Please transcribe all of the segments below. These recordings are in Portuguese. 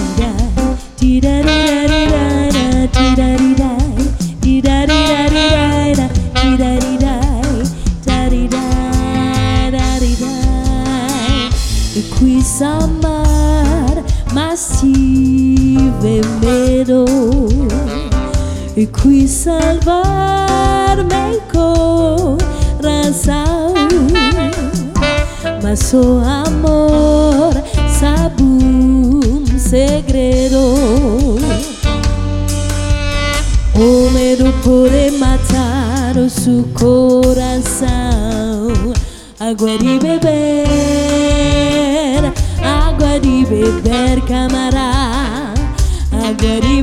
E quis amar, mas tive medo. E quis salvar meu coração, mas o amor sabe um segredo. O medo pode matar o seu coração. Água de beber, camarada. Água de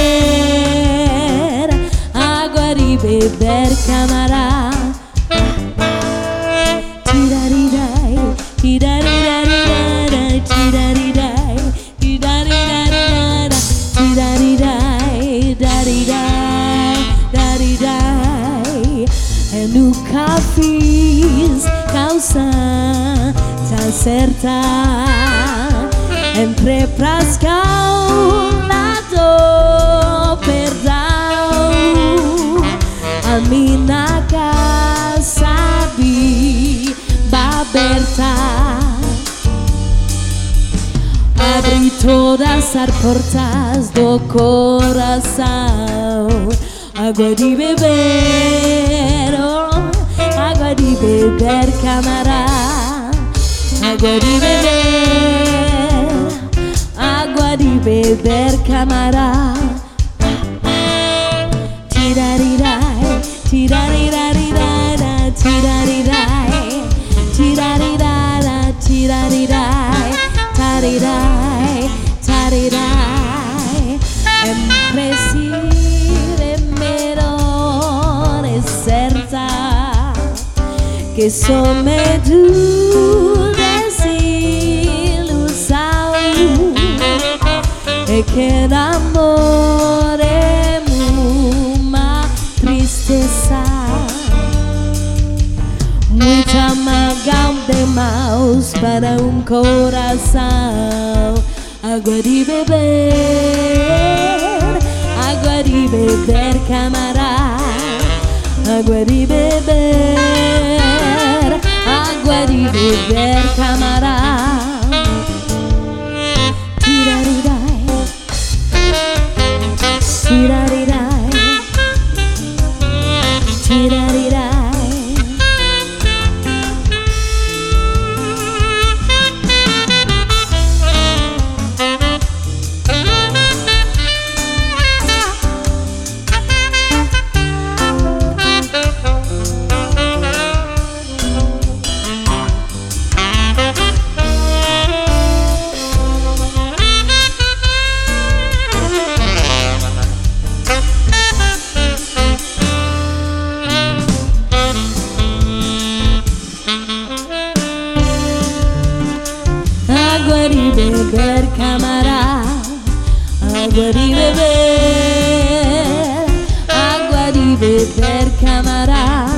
beber, camarada. Tiraridai, tiraridai, tiraridai, tiraridai, tiraridai, daridai, daridai. Eu nunca fiz causa tão certa entre prascão na dor, perdão. A minha casa viva aberta, abri todas as portas do coração. Água de beber, oh, água de beber, camarada. Água de beber, camarada. Tiraridai, tiraridai, tiraridai, tiraridai, tiraridai, tararidai, tararidai. É preciso melhor é certa que só medo desilusão é que amor é uma tristeza. Muito amargam demais para um coração. Água de beber, camarada. Água de beber, camarada. Tiraridai, tiraridai, tiraridai. Água de beber, camarada. Água de beber, camarada.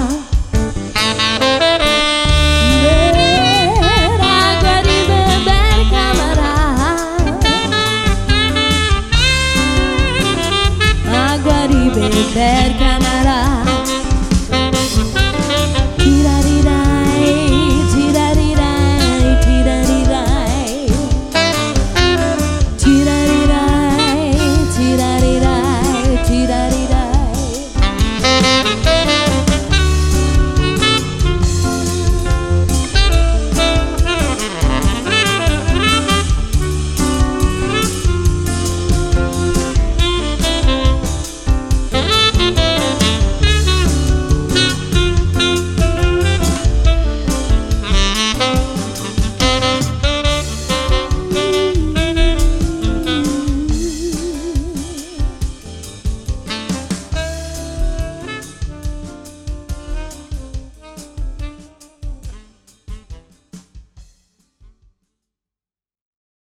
Água de beber, camarada. Água de beber, camarada.